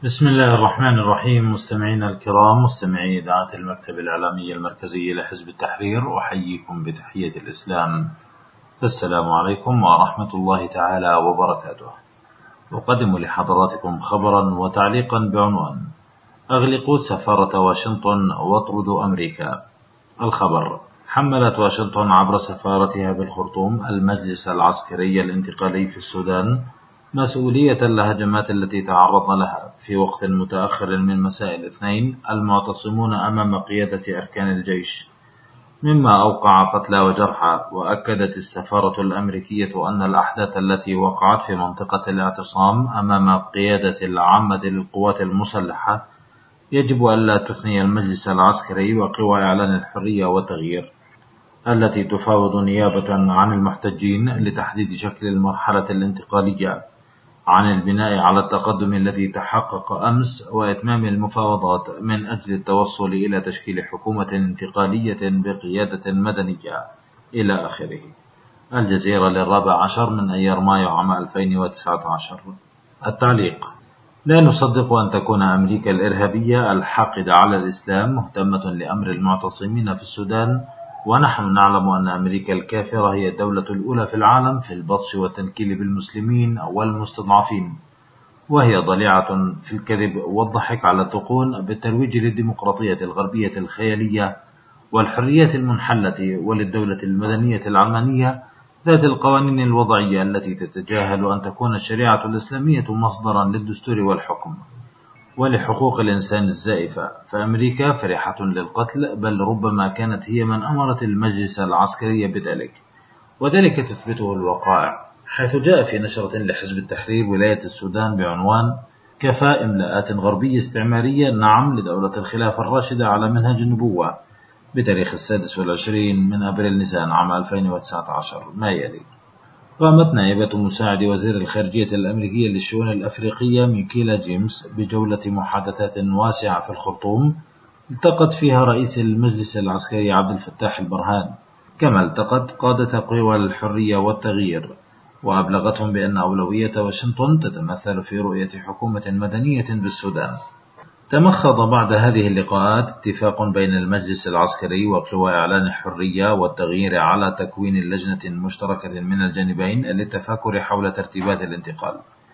بسم الله الرحمن الرحيم. مستمعينا الكرام، مستمعي إذاعة المكتب الإعلامي المركزي لحزب التحرير، أحييكم بتحية الإسلام. السلام عليكم ورحمة الله تعالى وبركاته. أقدم لحضراتكم خبرا وتعليقا بعنوان: أغلقوا سفارة واشنطن واطردوا أمريكا. الخبر: حملت واشنطن عبر سفارتها بالخرطوم المجلس العسكري الانتقالي في السودان مسؤولية الهجمات التي تعرض لها في وقت متأخر من مساء الاثنين المعتصمون أمام قيادة أركان الجيش، مما أوقع قتلى وجرحى. وأكدت السفارة الأمريكية أن الأحداث التي وقعت في منطقة الاعتصام أمام قيادة العامة للقوات المسلحة يجب ألا تثني المجلس العسكري وقوى إعلان الحرية والتغيير التي تفاوض نيابة عن المحتجين لتحديد شكل المرحلة الانتقالية عن البناء على التقدم الذي تحقق أمس وإتمام المفاوضات من أجل التوصل إلى تشكيل حكومة انتقالية بقيادة مدنية إلى آخره. الجزيرة 14 من أيار مايو عام 2019. التعليق: لا نصدق أن تكون أمريكا الإرهابية الحاقدة على الإسلام مهتمة لأمر المعتصمين في السودان، ونحن نعلم أن أمريكا الكافرة هي الدولة الأولى في العالم في البطش والتنكيل بالمسلمين والمستضعفين، وهي ضليعة في الكذب والضحك على التقون بالترويج للديمقراطية الغربية الخيالية والحريات المنحلة وللدولة المدنية العلمانية ذات القوانين الوضعية التي تتجاهل أن تكون الشريعة الإسلامية مصدرا للدستور والحكم ولحقوق الإنسان الزائفة. فأمريكا فرحة للقتل، بل ربما كانت هي من أمرت المجلس العسكري بذلك، وذلك تثبته الوقائع، حيث جاء في نشرة لحزب التحرير ولاية السودان بعنوان: كفى إملاءات غربية استعمارية نعم لدولة الخلافة الراشدة على منهج النبوة، بتاريخ 26 من أبريل نيسان عام 2019 ما يلي: قامت نائبة مساعد وزير الخارجية الأمريكية للشؤون الأفريقية ميكيلا جيمس بجولة محادثات واسعة في الخرطوم التقت فيها رئيس المجلس العسكري عبد الفتاح البرهان، كما التقت قادة قوى الحرية والتغيير، وأبلغتهم بأن أولوية واشنطن تتمثل في رؤية حكومة مدنية بالسودان. تمخض بعد هذه اللقاءات اتفاق بين المجلس العسكري وقوى إعلان الحرية والتغيير على تكوين لجنة مشتركة من الجانبين للتفاكر حول ترتيبات الانتقال.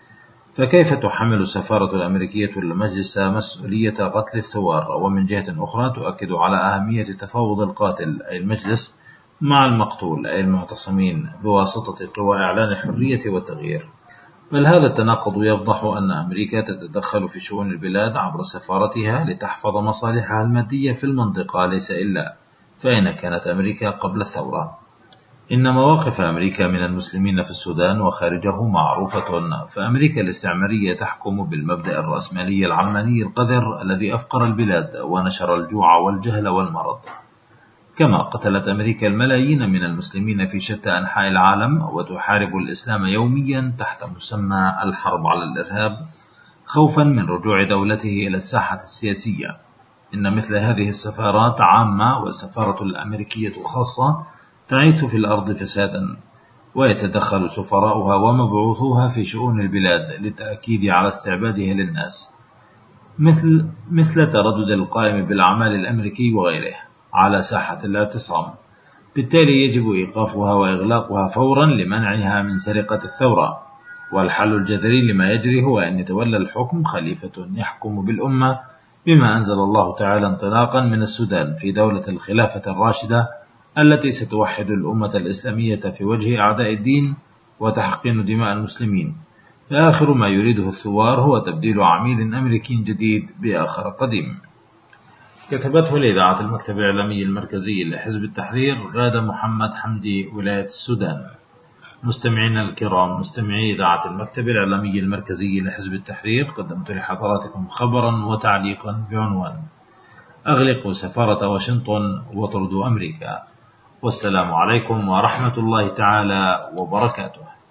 فكيف تحمل السفارة الأمريكية المجلس مسؤولية قتل الثوار، ومن جهة أخرى تؤكد على أهمية تفاوض القاتل أي المجلس مع المقتول أي المعتصمين بواسطة قوى إعلان الحرية والتغيير؟ بل هذا التناقض يفضح أن أمريكا تتدخل في شؤون البلاد عبر سفارتها لتحفظ مصالحها المادية في المنطقة، ليس إلا. فأين كانت أمريكا قبل الثورة؟ إن مواقف أمريكا من المسلمين في السودان وخارجه معروفة، فأمريكا الاستعمارية تحكم بالمبدأ الرأسمالي العلماني القذر الذي أفقر البلاد ونشر الجوع والجهل والمرض، كما قتلت أمريكا الملايين من المسلمين في شتى أنحاء العالم وتحارب الإسلام يوميا تحت مسمى الحرب على الإرهاب، خوفا من رجوع دولته إلى الساحة السياسية. إن مثل هذه السفارات عامة والسفارة الأمريكية خاصة تعيث في الأرض فسادا، ويتدخل سفراؤها ومبعوثوها في شؤون البلاد للتأكيد على استعبادها للناس، مثل تردد القائم بالأعمال الأمريكي وغيره على ساحة الاعتصام. بالتالي يجب إيقافها وإغلاقها فورا لمنعها من سرقة الثورة. والحل الجذري لما يجري هو أن يتولى الحكم خليفة يحكم بالأمة بما أنزل الله تعالى انطلاقا من السودان في دولة الخلافة الراشدة التي ستوحد الأمة الإسلامية في وجه أعداء الدين وتحقن دماء المسلمين. فآخر ما يريده الثوار هو تبديل عميل أمريكي جديد بآخر قديم. كتبته لإذاعة المكتب الإعلامي المركزي لحزب التحرير غادة محمد حمدي، ولاية السودان. مستمعينا الكرام، مستمعي إذاعة المكتب الإعلامي المركزي لحزب التحرير، قدمت لحضراتكم خبرا وتعليقا بعنوان: أغلقوا سفارة واشنطن واطردوا أمريكا. والسلام عليكم ورحمة الله تعالى وبركاته.